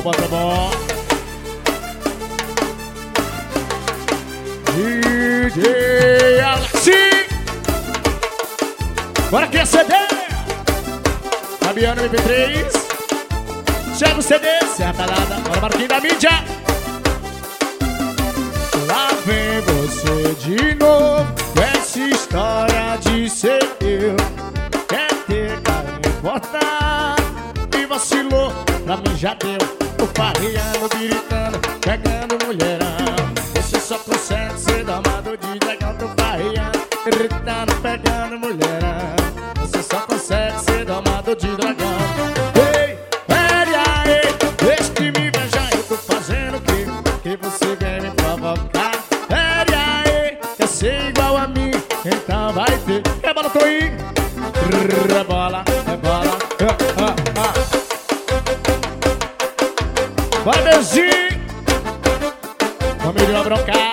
bom, tá bom. DJ Alexi. Bora que é CD. Fabiano MP3. Chega o CD, serra a balada. Bora Marquinhos da mídia. Lá vem você de novo com essa história de ser eu. Quer ter cara importar e vacilou, pra mim já deu. O farreando, gritando, pegando mulherão. Você só consegue ser domado de dragão. Tô farreando, gritando, pegando mulherão. Você só consegue ser domado de dragão. Ei, pera aí, deixa que me veja. Eu tô fazendo o quê? Que você vem me provocar. Pera aí, quer ser igual a mim, então vai ter. Rebola, Toinho. Rebola, rebola. Vai, Beuzinho. Família broncar.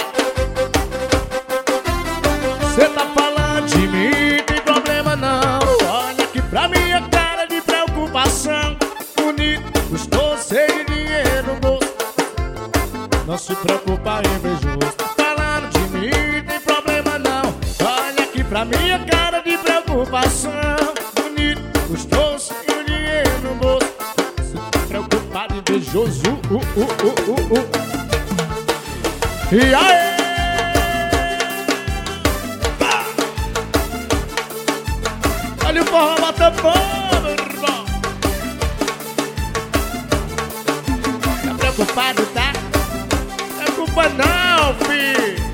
Cê tá falando de mim, tem problema não. Olha aqui pra minha cara de preocupação. Bonito, custou sem dinheiro no bolso. Não se preocupa, invejoso. Falando de mim, tem problema não. Olha aqui pra minha cara de preocupação. Bonito, custou sem dinheiro no bolso. Se preocupado, invejoso. E aí? Olha o forró bota fogo, meu irmão. Tá preocupado, tá? Preocupa não, filho.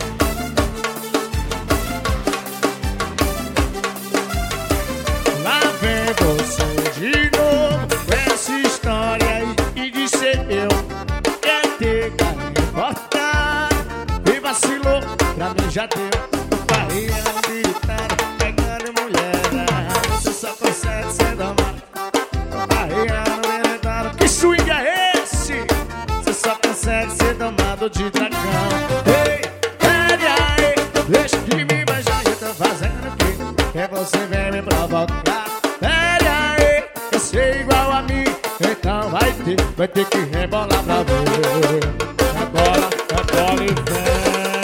Lá vem você de novo com essa história aí e de ser eu. Quer ter cara importar e vacilou, pra mim já deu. Farreando, gritando, pegando mulher. Você só consegue ser domado. Farreando, gritando. Que swing é esse? Você só consegue ser domado de dragão. Ei, pera aí, deixa que me beijar. Eu tô fazendo o quê? Que você vem me provocar. Pera aí, eu sei igual a mim, então vai ter que rebolar pra ver. Rebola, rebola e vem.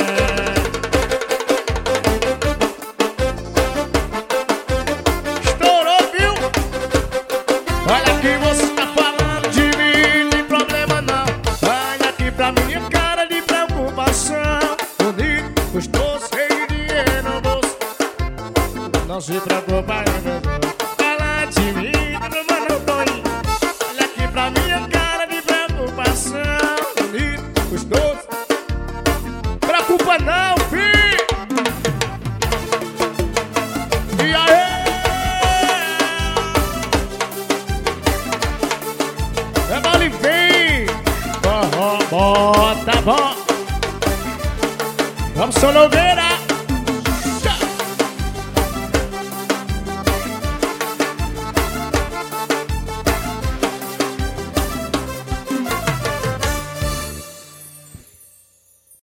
Estourou, viu? Olha que você tá falando de mim, tem problema não. Olha aqui pra minha cara de preocupação. Bonito, custou sem dinheiro no bolso. Não se preocupa, invejoso. Fala de mim, mas não tô indo. Olha aqui pra minha cara de preocupação. Bonito, custou. Preocupa não, filho. E aí? É bola e vem. Bota bom. Vamos, São Nogueira.